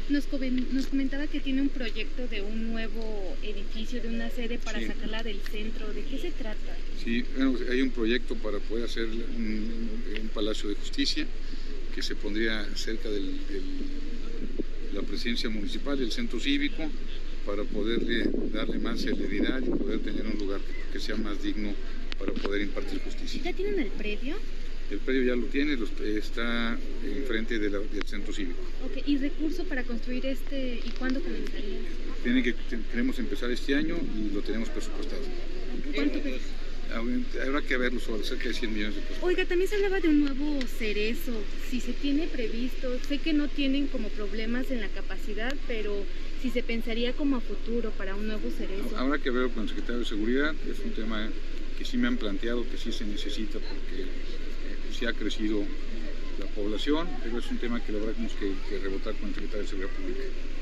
Nos comentaba que tiene un proyecto de un nuevo edificio, de una sede para sacarla del centro. ¿De qué se trata? Sí, bueno, hay un proyecto para poder hacer un palacio de justicia que se pondría cerca de la presidencia municipal, el centro cívico, para poderle darle más celeridad y poder tener un lugar que sea más digno para poder impartir justicia. ¿Ya tienen el predio? El predio ya lo tiene, está enfrente del centro cívico. Okay. ¿Y recurso para construir y cuándo comenzaría? Queremos empezar este año y lo tenemos presupuestado. ¿Cuánto cuesta? Habrá que verlo, sobre cerca de 100 millones de pesos. Oiga, también se hablaba de un nuevo cerezo. Si se tiene previsto, sé que no tienen como problemas en la capacidad, pero si se pensaría como a futuro para un nuevo cerezo. Habrá que verlo con el secretario de Seguridad. Es un tema que sí me han planteado que sí se necesita porque sí ha crecido la población, pero es un tema que lo habrá que rebotar con el secretario de Seguridad Pública.